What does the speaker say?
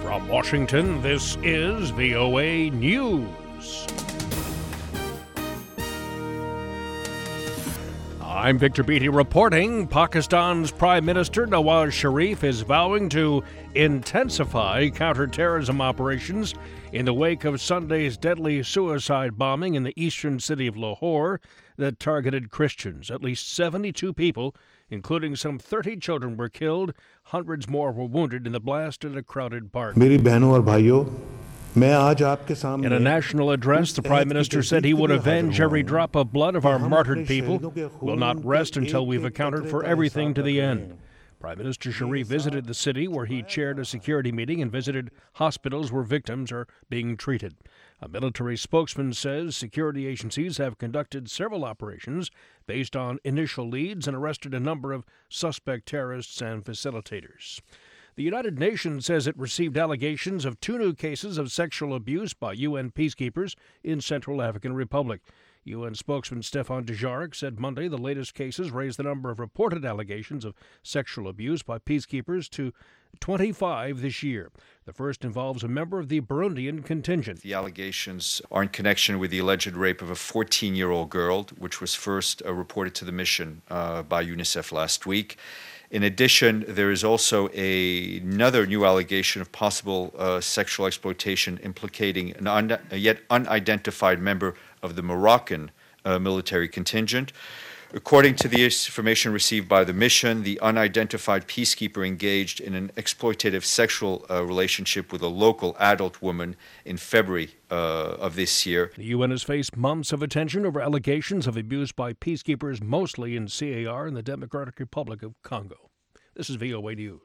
From Washington, this is VOA News. I'm Victor Beatty reporting. Pakistan's Prime Minister Nawaz Sharif is vowing to intensify counterterrorism operations in the wake of Sunday's deadly suicide bombing in the eastern city of Lahore that targeted Christians. At least 72 people, including some 30 children, were killed. Hundreds more were wounded in the blast at a crowded park. In a national address, the Prime Minister said he would avenge every drop of blood of our martyred people, will not rest until we've accounted for everything to the end. Prime Minister Sharif visited the city where he chaired a security meeting and visited hospitals where victims are being treated. A military spokesman says security agencies have conducted several operations based on initial leads and arrested a number of suspect terrorists and facilitators. The United Nations says it received allegations of 2 new cases of sexual abuse by UN peacekeepers in Central African Republic. UN spokesman Stefan Dujarric said Monday the latest cases raised the number of reported allegations of sexual abuse by peacekeepers to 25 this year. The first involves a member of the Burundian contingent. The allegations are in connection with the alleged rape of a 14-year-old girl, which was first reported to the mission by UNICEF last week. In addition, there is also another new allegation of possible sexual exploitation implicating a yet unidentified member of the Moroccan military contingent. According to the information received by the mission, the unidentified peacekeeper engaged in an exploitative sexual relationship with a local adult woman in February of this year. The UN has faced months of attention over allegations of abuse by peacekeepers, mostly in CAR and the Democratic Republic of Congo. This is VOA News.